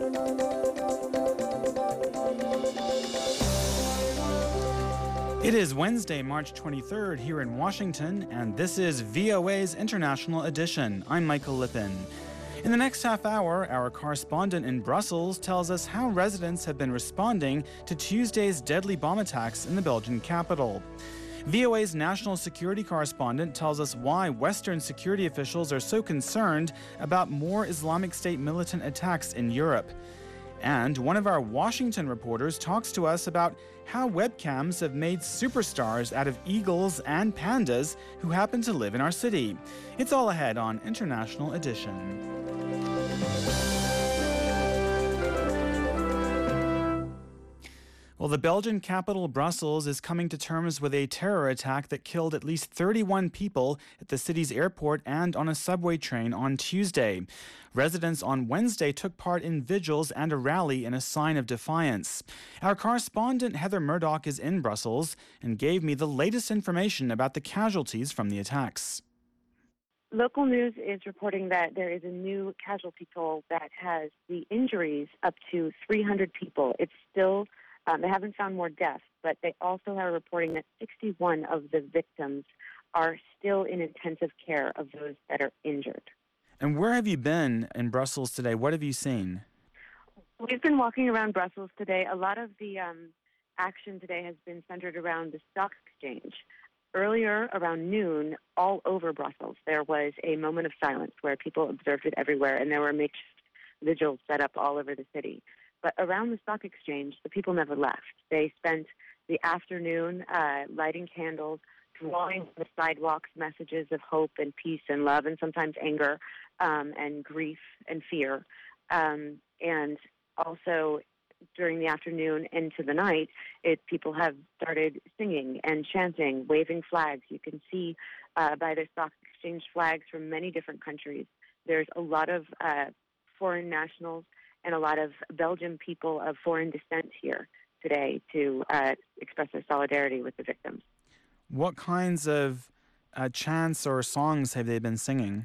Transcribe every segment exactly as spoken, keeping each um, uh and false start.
It is Wednesday, March twenty-third here in Washington, and this is V O A's International Edition. I'm Michael Lippin. In the next half hour, our correspondent in Brussels tells us how residents have been responding to Tuesday's deadly bomb attacks in the Belgian capital. V O A's national security correspondent tells us why Western security officials are so concerned about more Islamic State militant attacks in Europe. And one of our Washington reporters talks to us about how webcams have made superstars out of eagles and pandas who happen to live in our city. It's all ahead on International Edition. Well, the Belgian capital, Brussels, is coming to terms with a terror attack that killed at least thirty-one people at the city's airport and on a subway train on Tuesday. Residents on Wednesday took part in vigils and a rally in a sign of defiance. Our correspondent Heather Murdoch is in Brussels and gave me the latest information about the casualties from the attacks. Local news is reporting that there is a new casualty toll that has the injuries up to three hundred people. It's still Um, they haven't found more deaths, but they also are reporting that sixty-one of the victims are still in intensive care of those that are injured. And where have you been in Brussels today? What have you seen? We've been walking around Brussels today. A lot of the um, action today has been centered around the stock exchange. Earlier, around noon, all over Brussels, there was a moment of silence where people observed it everywhere, and there were makeshift vigils set up all over the city. But around the stock exchange, the people never left. They spent the afternoon uh, lighting candles, drawing on the sidewalks messages of hope and peace and love and sometimes anger um, and grief and fear. Um, and also during the afternoon into the night, it, people have started singing and chanting, waving flags. You can see uh, by the stock exchange flags from many different countries. There's a lot of uh, foreign nationals and a lot of Belgian people of foreign descent here today to uh, express their solidarity with the victims. What kinds of uh, chants or songs have they been singing?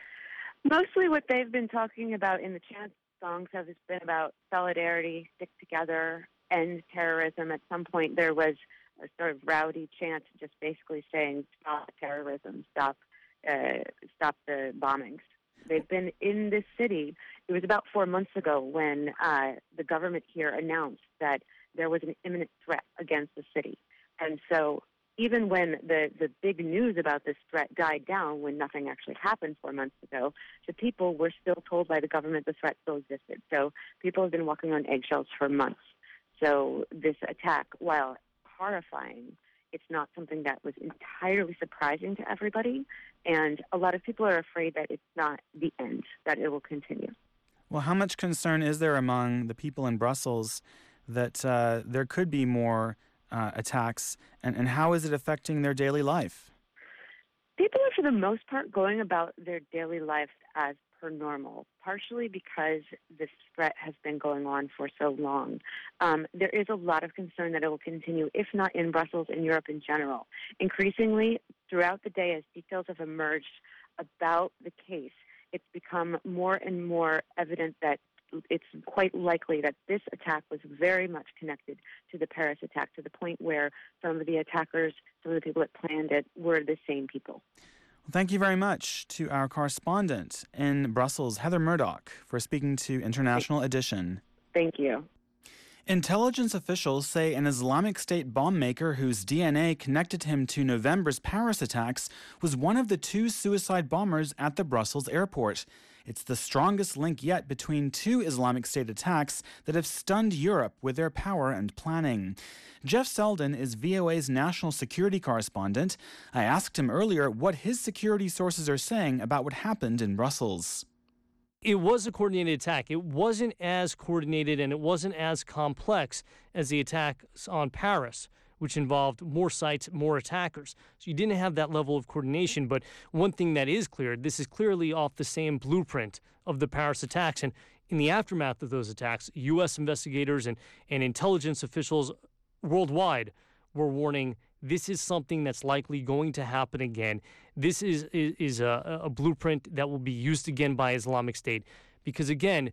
Mostly what they've been talking about in the chant songs have been about solidarity, stick together, end terrorism. At some point there was a sort of rowdy chant just basically saying, stop terrorism, stop, uh, stop the bombings. They've been in this city. It was about four months ago when uh, the government here announced that there was an imminent threat against the city. And so even when the, the big news about this threat died down, when nothing actually happened four months ago, the people were still told by the government the threat still existed. So people have been walking on eggshells for months. So this attack, while horrifying, it's not something that was entirely surprising to everybody. And a lot of people are afraid that it's not the end, that it will continue. Well, how much concern is there among the people in Brussels that uh, there could be more uh, attacks, and, and how is it affecting their daily life? People are, for the most part, going about their daily lives as per normal, partially because this threat has been going on for so long. Um, there is a lot of concern that it will continue, if not in Brussels, in Europe in general. Increasingly, throughout the day, as details have emerged about the case, it's become more and more evident that it's quite likely that this attack was very much connected to the Paris attack, to the point where some of the attackers, some of the people that planned it, were the same people. Well, thank you very much to our correspondent in Brussels, Heather Murdoch, for speaking to International Edition. Thank you. Intelligence officials say an Islamic State bomb maker whose D N A connected him to November's Paris attacks was one of the two suicide bombers at the Brussels airport. It's the strongest link yet between two Islamic State attacks that have stunned Europe with their power and planning. Jeff Selden is V O A's national security correspondent. I asked him earlier what his security sources are saying about what happened in Brussels. It was a coordinated attack. It wasn't as coordinated and it wasn't as complex as the attacks on Paris, which involved more sites, more attackers. So you didn't have that level of coordination. But one thing that is clear, this is clearly off the same blueprint of the Paris attacks. And in the aftermath of those attacks, U S investigators and, and intelligence officials worldwide were warning this is something that's likely going to happen again. This is is, is a, a blueprint that will be used again by Islamic State. Because again,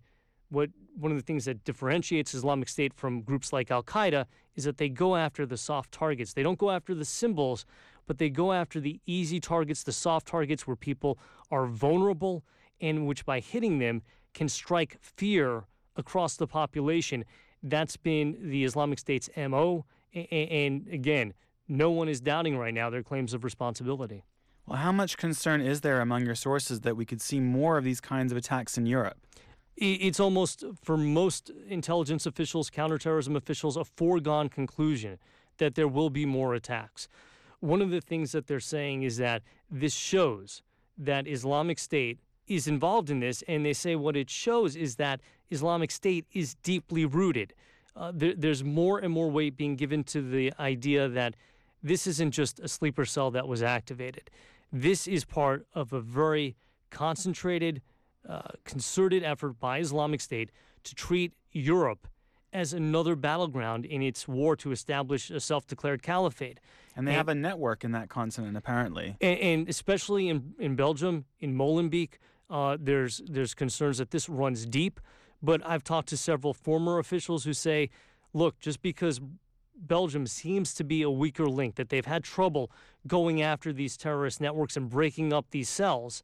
what one of the things that differentiates Islamic State from groups like Al-Qaeda is that they go after the soft targets. They don't go after the symbols, but they go after the easy targets, the soft targets where people are vulnerable and which by hitting them can strike fear across the population. That's been the Islamic State's M O. And again, no one is doubting right now their claims of responsibility. Well, how much concern is there among your sources that we could see more of these kinds of attacks in Europe? It's almost, for most intelligence officials, counterterrorism officials, a foregone conclusion that there will be more attacks. One of the things that they're saying is that this shows that Islamic State is involved in this, and they say what it shows is that Islamic State is deeply rooted. Uh, there, there's more and more weight being given to the idea that this isn't just a sleeper cell that was activated. This is part of a very concentrated, uh, concerted effort by Islamic State to treat Europe as another battleground in its war to establish a self-declared caliphate. And they and, have a network in that continent, apparently. And, and especially in, in Belgium, in Molenbeek, uh, there's there's concerns that this runs deep. But I've talked to several former officials who say, look, just because Belgium seems to be a weaker link, that they've had trouble going after these terrorist networks and breaking up these cells,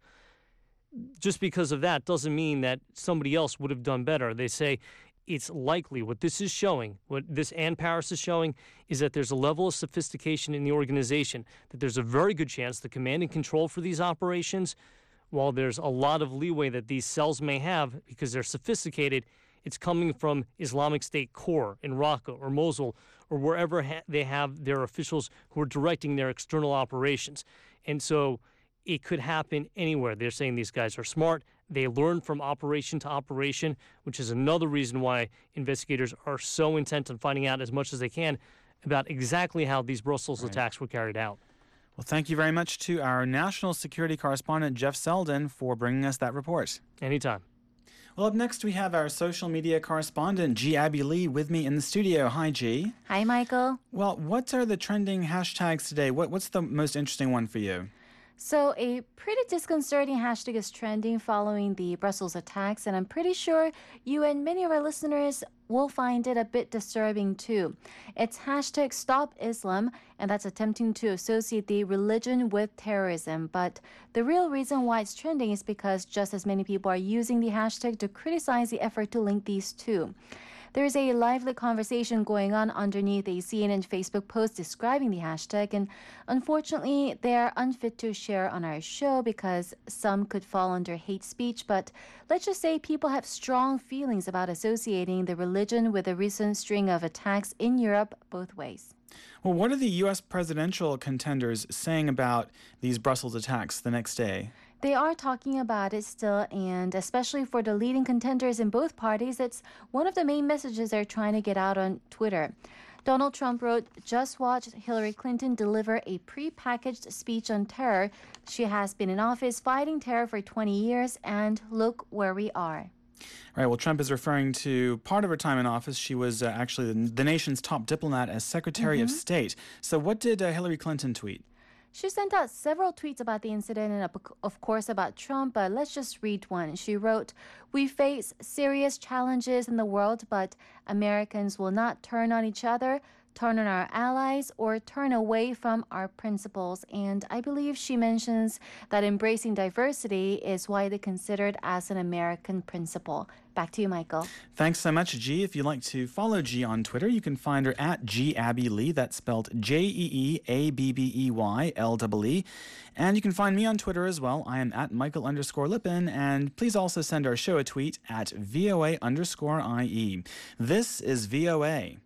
just because of that doesn't mean that somebody else would have done better. They say it's likely what this is showing, what this and Paris is showing, is that there's a level of sophistication in the organization, that there's a very good chance the command and control for these operations, while there's a lot of leeway that these cells may have because they're sophisticated, it's coming from Islamic State core in Raqqa or Mosul or wherever ha- they have their officials who are directing their external operations. And so it could happen anywhere. They're saying these guys are smart. They learn from operation to operation, which is another reason why investigators are so intent on finding out as much as they can about exactly how these Brussels right. attacks were carried out. Well, thank you very much to our national security correspondent, Jeff Selden, for bringing us that report. Anytime. Well, up next we have our social media correspondent, G. Abby Lee, with me in the studio. Hi, G. Hi, Michael. Well, what are the trending hashtags today? What, what's the most interesting one for you? So a pretty disconcerting hashtag is trending following the Brussels attacks, and I'm pretty sure you and many of our listeners will find it a bit disturbing too. It's hashtag Stop Islam, and that's attempting to associate the religion with terrorism. But the real reason why it's trending is because just as many people are using the hashtag to criticize the effort to link these two. There's a lively conversation going on underneath a C N N Facebook post describing the hashtag, and unfortunately, they are unfit to share on our show because some could fall under hate speech, but let's just say people have strong feelings about associating the religion with a recent string of attacks in Europe both ways. Well, what are the U S presidential contenders saying about these Brussels attacks the next day? They are talking about it still, and especially for the leading contenders in both parties, it's one of the main messages they're trying to get out on Twitter. Donald Trump wrote, "Just watch Hillary Clinton deliver a pre-packaged speech on terror. She has been in office fighting terror for twenty years, and look where we are." All right, well, Trump is referring to part of her time in office. She was uh, actually the, the nation's top diplomat as Secretary mm-hmm. of State. So what did uh, Hillary Clinton tweet? She sent out several tweets about the incident and, of course, about Trump, but let's just read one. She wrote, "We face serious challenges in the world, but Americans will not turn on each other, turn on our allies, or turn away from our principles." And I believe she mentions that embracing diversity is widely considered as an American principle. Back to you, Michael. Thanks so much, G. If you'd like to follow G on Twitter, you can find her at G Abby Lee. That's spelled J E E A B B E Y L E E. And you can find me on Twitter as well. I am at Michael underscore Lippin. And please also send our show a tweet at VOA underscore IE. This is V O A.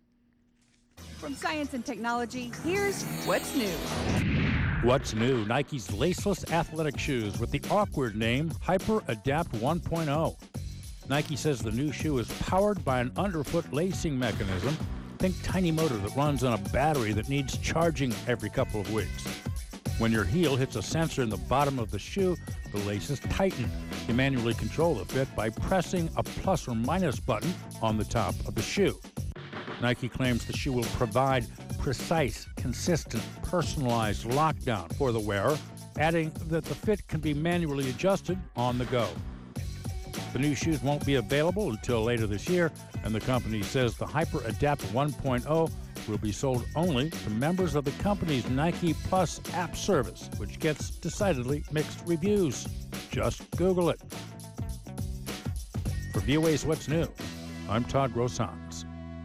From science and technology, here's what's new. What's new? Nike's laceless athletic shoes with the awkward name Hyper Adapt one point oh. Nike says the new shoe is powered by an underfoot lacing mechanism. Think tiny motor that runs on a battery that needs charging every couple of weeks. When your heel hits a sensor in the bottom of the shoe, the laces tighten. You manually control the fit by pressing a plus or minus button on the top of the shoe. Nike claims the shoe will provide precise, consistent, personalized lockdown for the wearer, adding that the fit can be manually adjusted on the go. The new shoes won't be available until later this year, and the company says the HyperAdapt one point oh will be sold only to members of the company's Nike Plus app service, which gets decidedly mixed reviews. Just Google it. For V O A's What's New, I'm Todd Grossans.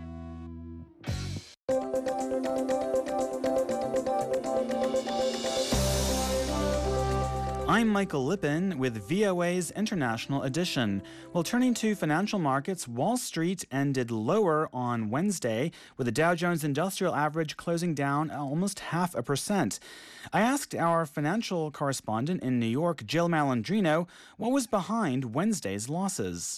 I'm Michael Lippin with V O A's International Edition. Well, turning to financial markets, Wall Street ended lower on Wednesday, with the Dow Jones Industrial Average closing down almost half a percent. I asked our financial correspondent in New York, Jill Malandrino, what was behind Wednesday's losses.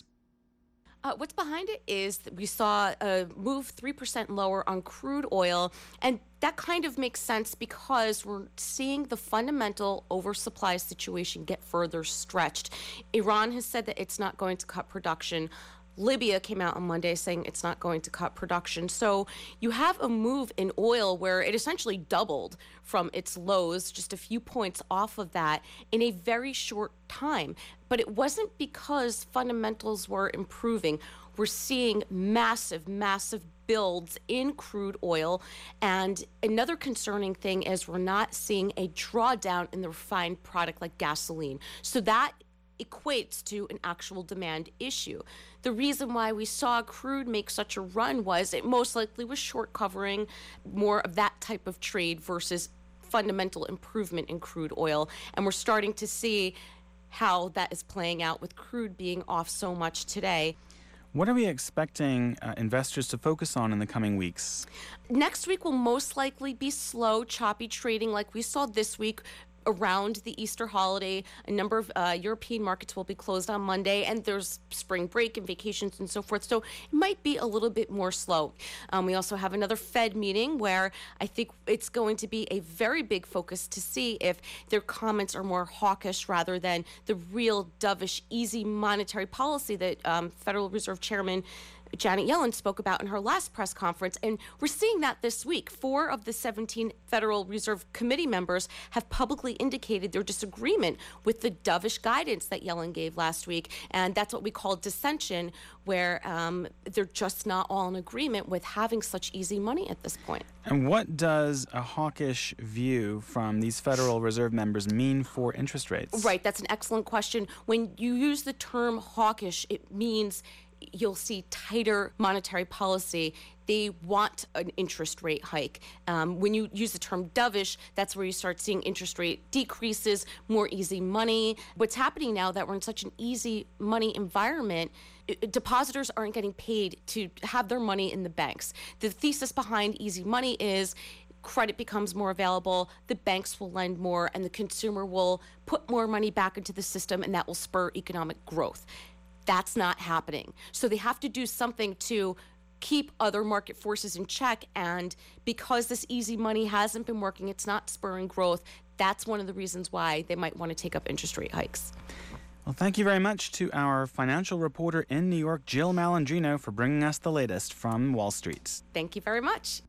Uh, what's behind it is that we saw a move three percent lower on crude oil, and that kind of makes sense because we're seeing the fundamental oversupply situation get further stretched. Iran has said that it's not going to cut production. Libya came out on Monday saying it's not going to cut production. So you have a move in oil where it essentially doubled from its lows, just a few points off of that in a very short time. But it wasn't because fundamentals were improving. We're seeing massive, massive builds in crude oil. And another concerning thing is we're not seeing a drawdown in the refined product like gasoline. So that equates to an actual demand issue. The reason why we saw crude make such a run was it most likely was short covering more of that type of trade versus fundamental improvement in crude oil. And we're starting to see how that is playing out with crude being off so much today. What are we expecting uh, investors to focus on in the coming weeks? Next week will most likely be slow, choppy trading like we saw this week. Around the Easter holiday, a number of uh, European markets will be closed on Monday, and there's spring break and vacations and so forth. So it might be a little bit more slow. Um, we also have another Fed meeting where I think it's going to be a very big focus to see if their comments are more hawkish rather than the real dovish, easy monetary policy that um, Federal Reserve Chairman Janet Yellen spoke about in her last press conference, and we're seeing that this week. Four of the seventeen Federal Reserve Committee members have publicly indicated their disagreement with the dovish guidance that Yellen gave last week, and that's what we call dissension, where um, they're just not all in agreement with having such easy money at this point. And what does a hawkish view from these Federal Reserve members mean for interest rates? Right, that's an excellent question. When you use the term hawkish, it means you'll see tighter monetary policy. They want an interest rate hike. Um, when you use the term dovish, that's where you start seeing interest rate decreases, more easy money. What's happening now that we're in such an easy money environment, depositors aren't getting paid to have their money in the banks. The thesis behind easy money is credit becomes more available, the banks will lend more, and the consumer will put more money back into the system, and that will spur economic growth. That's not happening. So they have to do something to keep other market forces in check. And because this easy money hasn't been working, it's not spurring growth. That's one of the reasons why they might want to take up interest rate hikes. Well, thank you very much to our financial reporter in New York, Jill Malandrino, for bringing us the latest from Wall Street. Thank you very much.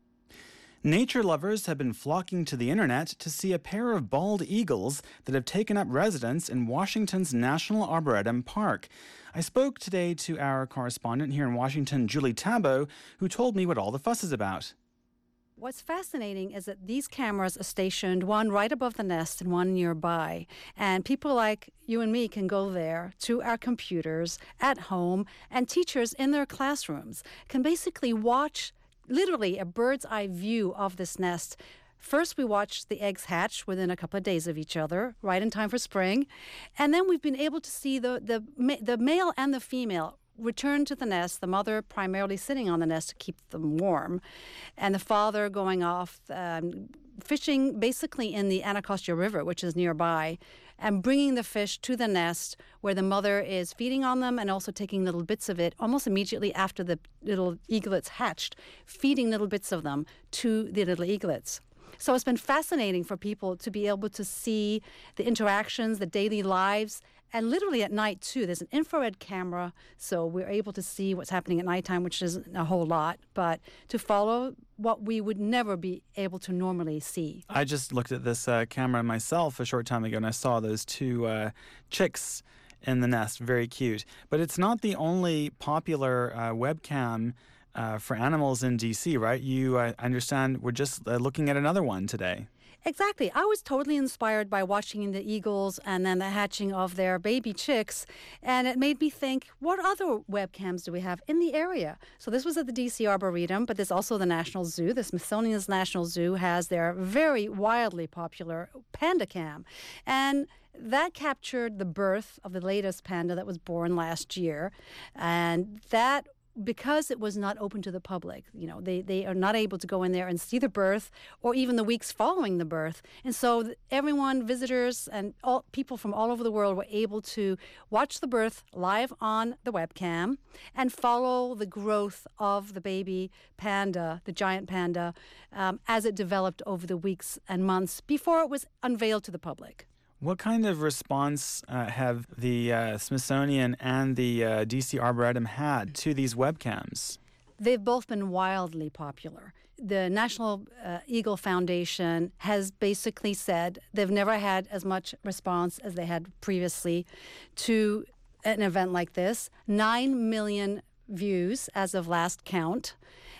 Nature lovers have been flocking to the internet to see a pair of bald eagles that have taken up residence in Washington's National Arboretum Park. I spoke today to our correspondent here in Washington, Julie Tabo, who told me what all the fuss is about. What's fascinating is that these cameras are stationed, one right above the nest and one nearby. And people like you and me can go there to our computers at home, and teachers in their classrooms can basically watch literally a bird's eye view of this nest. First, we watched the eggs hatch within a couple of days of each other, right in time for spring. And then we've been able to see the, the, the male and the female return to the nest, the mother primarily sitting on the nest to keep them warm, and the father going off um, fishing basically in the Anacostia River, which is nearby, and bringing the fish to the nest where the mother is feeding on them and also taking little bits of it almost immediately after the little eaglets hatched, feeding little bits of them to the little eaglets. So it's been fascinating for people to be able to see the interactions, the daily lives, and literally at night, too. There's an infrared camera, so we're able to see what's happening at nighttime, which isn't a whole lot, but to follow what we would never be able to normally see. I just looked at this uh, camera myself a short time ago, and I saw those two uh, chicks in the nest. Very cute. But it's not the only popular uh, webcam uh, for animals in D C, right? You, uh, understand, we're just uh, looking at another one today. Exactly. I was totally inspired by watching the eagles and then the hatching of their baby chicks. And it made me think, what other webcams do we have in the area? So this was at the D C Arboretum, but there's also the National Zoo. The Smithsonian's National Zoo has their very wildly popular Panda Cam. And that captured the birth of the latest panda that was born last year. And that because it was not open to the public, you know, they, they are not able to go in there and see the birth or even the weeks following the birth. And so everyone, visitors and all people from all over the world were able to watch the birth live on the webcam and follow the growth of the baby panda, the giant panda, um, as it developed over the weeks and months before it was unveiled to the public. What kind of response uh, have the uh, Smithsonian and the uh, D C Arboretum had to these webcams? They've both been wildly popular. The National uh, Eagle Foundation has basically said they've never had as much response as they had previously to an event like this. Nine million views as of last count.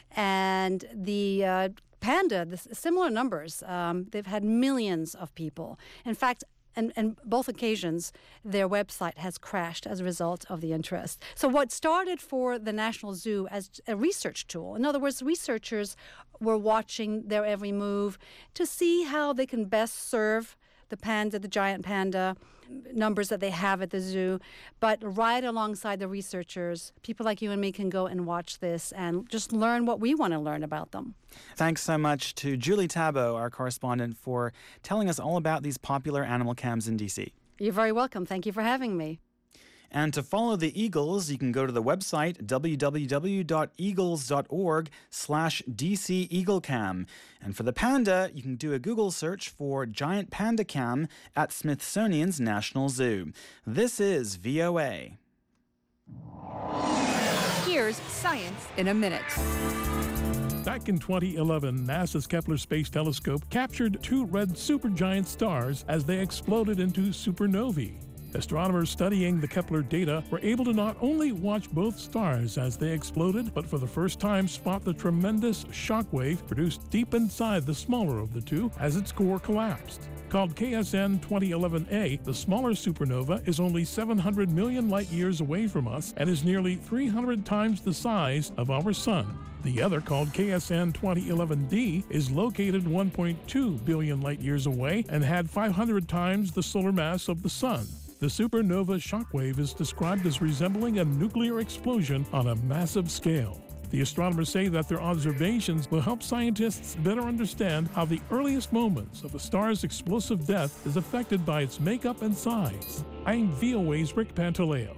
And the uh, panda, the similar numbers, um, they've had millions of people. In fact, And, and both occasions, their website has crashed as a result of the interest. So what started for the National Zoo as a research tool, in other words, researchers were watching their every move to see how they can best serve the panda, the giant panda, numbers that they have at the zoo. But right alongside the researchers, people like you and me can go and watch this and just learn what we want to learn about them. Thanks so much to Julie Tabo, our correspondent, for telling us all about these popular animal cams in D C. You're very welcome. Thank you for having me. And to follow the Eagles, you can go to the website w w w dot eagles dot org slash D C Eagle Cam. And for the panda, you can do a Google search for Giant Panda Cam at Smithsonian's National Zoo. This is V O A. Here's Science in a Minute. Back in twenty eleven, NASA's Kepler Space Telescope captured two red supergiant stars as they exploded into supernovae. Astronomers studying the Kepler data were able to not only watch both stars as they exploded, but for the first time spot the tremendous shockwave produced deep inside the smaller of the two as its core collapsed. Called K S N twenty eleven A, the smaller supernova is only seven hundred million light-years away from us and is nearly three hundred times the size of our Sun. The other, called K S N twenty eleven D, is located one point two billion light-years away and had five hundred times the solar mass of the Sun. The supernova shockwave is described as resembling a nuclear explosion on a massive scale. The astronomers say that their observations will help scientists better understand how the earliest moments of a star's explosive death is affected by its makeup and size. I'm V O A's Rick Pantaleo.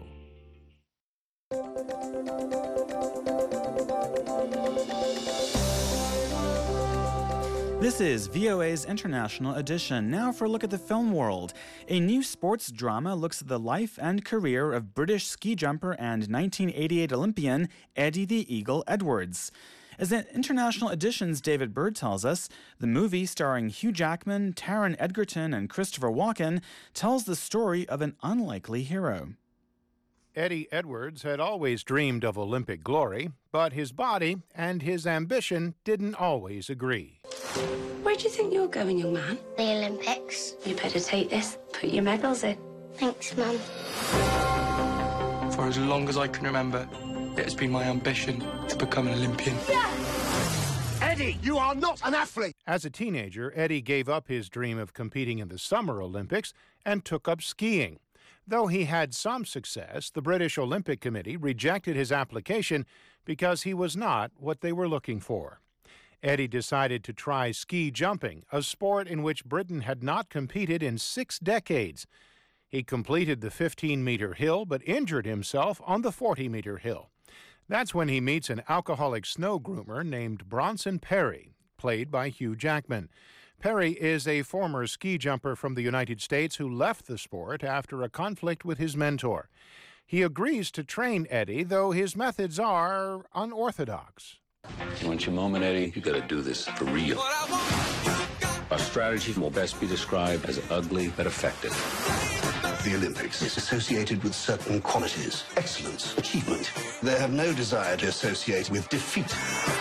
This is V O A's International Edition. Now for a look at the film world. A new sports drama looks at the life and career of British ski jumper and nineteen eighty-eight Olympian Eddie the Eagle Edwards. As an International Edition's David Bird tells us, the movie starring Hugh Jackman, Taron Egerton, and Christopher Walken tells the story of an unlikely hero. Eddie Edwards had always dreamed of Olympic glory, but his body and his ambition didn't always agree. Where do you think you're going, young man? The Olympics. You better take this. Put your medals in. Thanks, Mum. For as long as I can remember, it has been my ambition to become an Olympian. Yeah! Eddie, you are not an athlete! As a teenager, Eddie gave up his dream of competing in the Summer Olympics and took up skiing. Though he had some success, the British Olympic Committee rejected his application because he was not what they were looking for. Eddie decided to try ski jumping, a sport in which Britain had not competed in six decades. He completed the fifteen-meter hill but injured himself on the forty-meter hill. That's when he meets an alcoholic snow groomer named Bronson Perry, played by Hugh Jackman. Perry is a former ski jumper from the United States who left the sport after a conflict with his mentor. He agrees to train Eddie, though his methods are unorthodox. You want your moment, Eddie? You gotta do this for real. Our strategy will best be described as ugly but effective. The Olympics is associated with certain qualities, excellence, achievement. They have no desire to associate with defeat.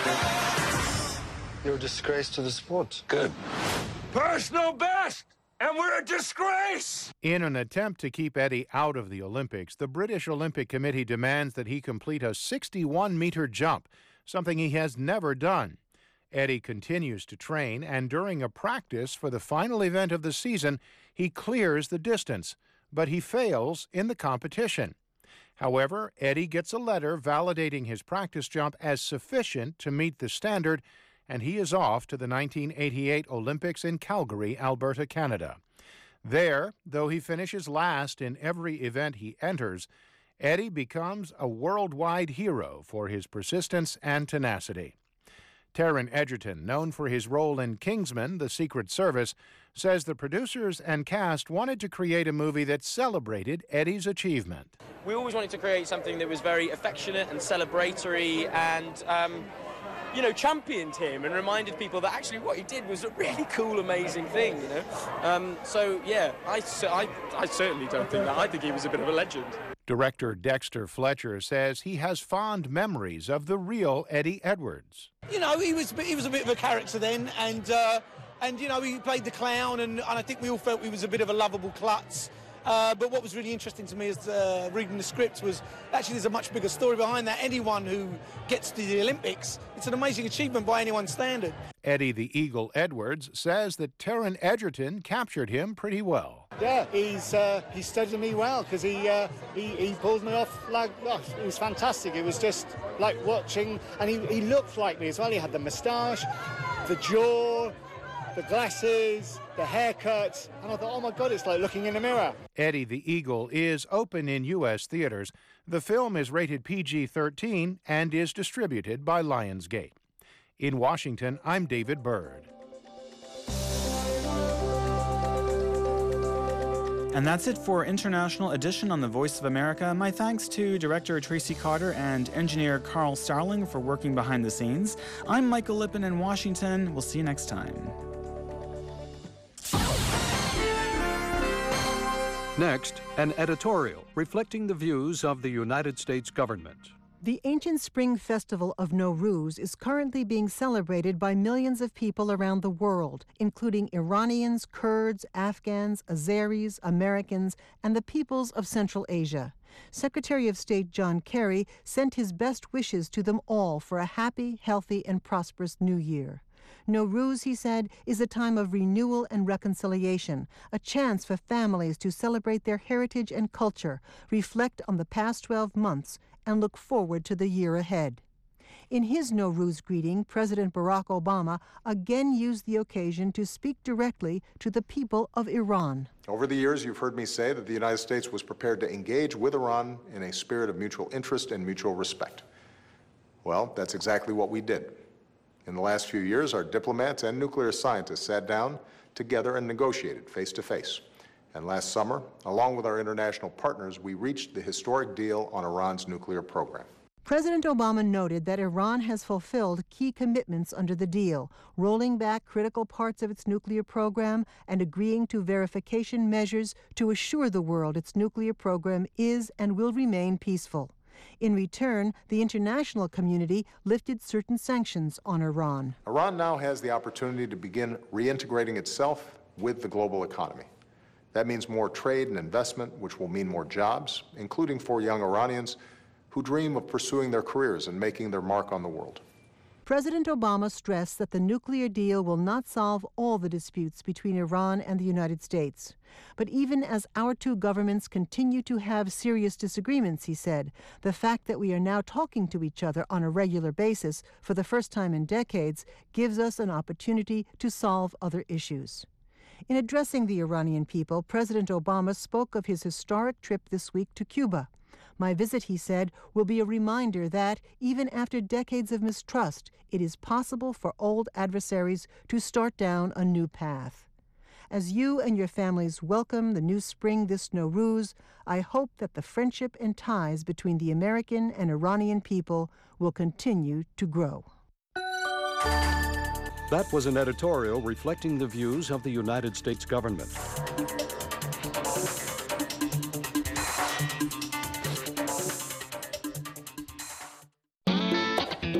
You're a disgrace to the sport. Good. Personal best! And we're a disgrace! In an attempt to keep Eddie out of the Olympics, the British Olympic Committee demands that he complete a sixty-one meter jump, something he has never done. Eddie continues to train, and during a practice for the final event of the season, he clears the distance, but he fails in the competition. However, Eddie gets a letter validating his practice jump as sufficient to meet the standard, and he is off to the nineteen eighty-eight Olympics in Calgary, Alberta, Canada. There, though he finishes last in every event he enters, Eddie becomes a worldwide hero for his persistence and tenacity. Taron Egerton, known for his role in Kingsman: The Secret Service, says the producers and cast wanted to create a movie that celebrated Eddie's achievement. We always wanted to create something that was very affectionate and celebratory and um, you know, championed him and reminded people that actually what he did was a really cool, amazing thing, you know. Um, so, yeah, I, I, I certainly don't think that. I think he was a bit of a legend. Director Dexter Fletcher says he has fond memories of the real Eddie Edwards. You know, he was he was a bit of a character then, and, uh, and you know, he played the clown, and, and I think we all felt he was a bit of a lovable klutz. Uh, but what was really interesting to me is uh, reading the script was actually there's a much bigger story behind that. Anyone who gets to the Olympics, it's an amazing achievement by anyone's standard. Eddie the Eagle Edwards says that Taron Egerton captured him pretty well. Yeah, he's uh, he studied me well because he, uh, he he pulled me off like oh, it was fantastic. It was just like watching, and he, he looked like me as well. He had the moustache, the jaw, the glasses, the haircut, and I thought, oh my God, it's like looking in a mirror. Eddie the Eagle is open in U S theaters. The film is rated P G thirteen and is distributed by Lionsgate. In Washington, I'm David Bird. And that's it for International Edition on the Voice of America. My thanks to director Tracy Carter and engineer Carl Starling for working behind the scenes. I'm Michael Lippin in Washington. We'll see you next time. Next, an editorial reflecting the views of the United States government. The ancient spring festival of Nowruz is currently being celebrated by millions of people around the world, including Iranians, Kurds, Afghans, Azeris, Americans, and the peoples of Central Asia. Secretary of State John Kerry sent his best wishes to them all for a happy, healthy, and prosperous new year. Nowruz, he said, is a time of renewal and reconciliation, a chance for families to celebrate their heritage and culture, reflect on the past twelve months, and look forward to the year ahead. In his Nowruz greeting, President Barack Obama again used the occasion to speak directly to the people of Iran. Over the years, you've heard me say that the United States was prepared to engage with Iran in a spirit of mutual interest and mutual respect. Well, that's exactly what we did. In the last few years, our diplomats and nuclear scientists sat down together and negotiated face-to-face. And last summer, along with our international partners, we reached the historic deal on Iran's nuclear program. President Obama noted that Iran has fulfilled key commitments under the deal, rolling back critical parts of its nuclear program and agreeing to verification measures to assure the world its nuclear program is and will remain peaceful. In return, the international community lifted certain sanctions on Iran. Iran now has the opportunity to begin reintegrating itself with the global economy. That means more trade and investment, which will mean more jobs, including for young Iranians who dream of pursuing their careers and making their mark on the world. President Obama stressed that the nuclear deal will not solve all the disputes between Iran and the United States. But even as our two governments continue to have serious disagreements, he said, the fact that we are now talking to each other on a regular basis for the first time in decades gives us an opportunity to solve other issues. In addressing the Iranian people, President Obama spoke of his historic trip this week to Cuba. My visit, he said, will be a reminder that, even after decades of mistrust, it is possible for old adversaries to start down a new path. As you and your families welcome the new spring this Nowruz, I hope that the friendship and ties between the American and Iranian people will continue to grow. That was an editorial reflecting the views of the United States government.